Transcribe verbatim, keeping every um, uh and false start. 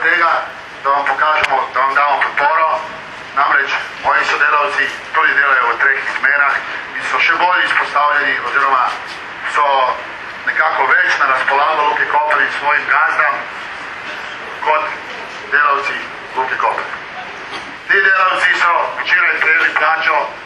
tega, da vam pokažemo, da vam damo podporo. Namreč moji sodelavci tudi delajo v treh izmenah in so še bolj izpostavljeni oziroma so nekako več na razpolago Luki Koper in svojim gazdam kot delavci Luki Koper. Ti delavci so včeraj prejeli plačo